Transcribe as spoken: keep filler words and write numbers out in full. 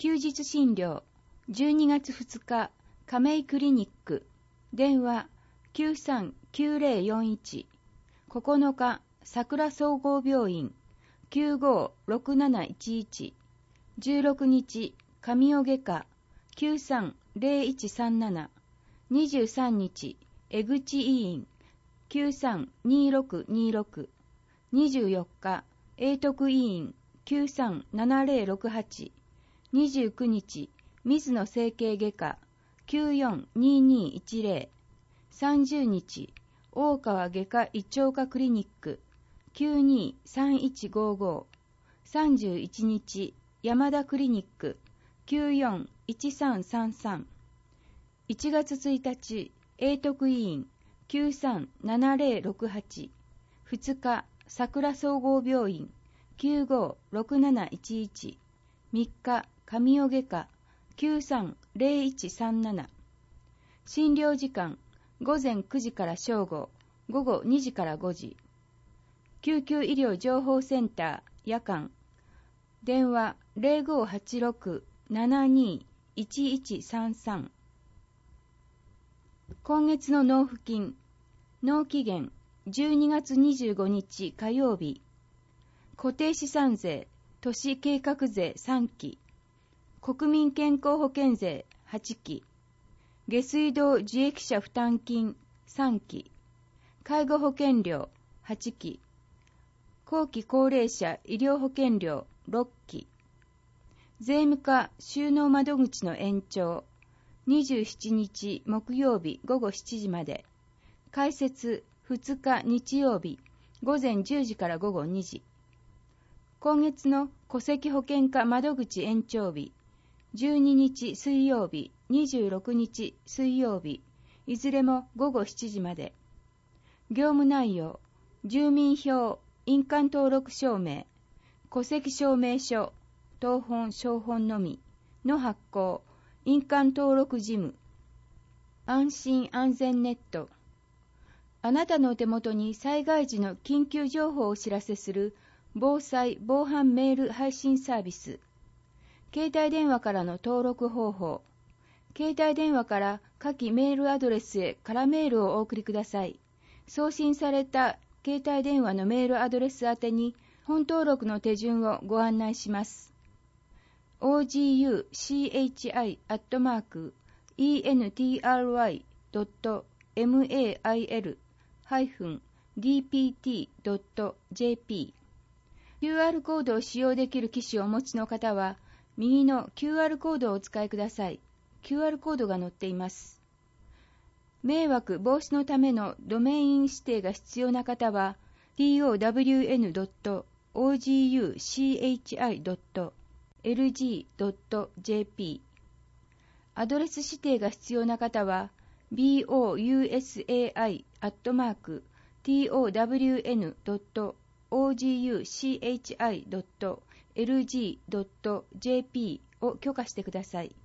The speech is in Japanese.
休日診療じゅうにがつふつか亀井クリニック電話 きゅうさんきゅうぜろよんいち ここのか桜総合病院 きゅうごろくなないちいち じゅうろくにち神尾外科 きゅうさんぜろいちさんなな にじゅうさんにち江口医院 きゅうさんにろくにろく にじゅうよっか永徳医院 きゅうさんななぜろろくはち にじゅうくにち水野整形外科 きゅうよんににいちぜろ さんじゅうにち大川外科胃腸科クリニック きゅうにさんいちごご さんじゅういちにち山田クリニック きゅうよんいちさんさんさん いちがつついたち永徳医院 きゅうさんななぜろろくはち ふつか桜総合病院 きゅうごろくなないちいち みっか神尾外科 きゅうさんぜろいちさんなな 診療時間午前くじから正午、午後にじからごじ。救急医療情報センター夜間電話 ぜろごはちろくななにいちいちさんさん。今月の納付金納期限じゅうにがつにじゅうごにち火曜日。固定資産税都市計画税さんき、国民健康保険税はちき、下水道受益者負担金さんき、介護保険料はちき、後期高齢者医療保険料ろっき、税務課収納窓口の延長にじゅうしちにち木曜日午後しちじまで、開設ふつか日曜日午前じゅうじから午後にじ。今月の戸籍保険課窓口延長日じゅうににち水曜日、にじゅうろくにち水曜日、いずれも午後しちじまで。業務内容、住民票、印鑑登録証明、戸籍証明書、謄本、証本のみの発行、印鑑登録事務。安心安全ネット。あなたのお手元に災害時の緊急情報をお知らせする防災・防犯メール配信サービス。携帯電話からの登録方法。携帯電話から下記メールアドレスへ空メールをお送りください。送信された携帯電話のメールアドレス宛てに本登録の手順をご案内します。オージーユーシーエイチアイ アットマーク イーエヌティーアールワイ ドット メール ディーピーティー ドット ジェーピー。キューアール コードを使用できる機種をお持ちの方は、右の キューアール コードをお使いください。キューアール コードが載っています。迷惑防止のためのドメイン指定が必要な方は、トウン ドット オージーユーシーエイチアイ ドット エルジー ドット ジェーピー。アドレス指定が必要な方は、ボウサイ アットマーク トウン ドット オージーユーシーエイチアイ ドット エルジー ドット ジェーピー を許可してください。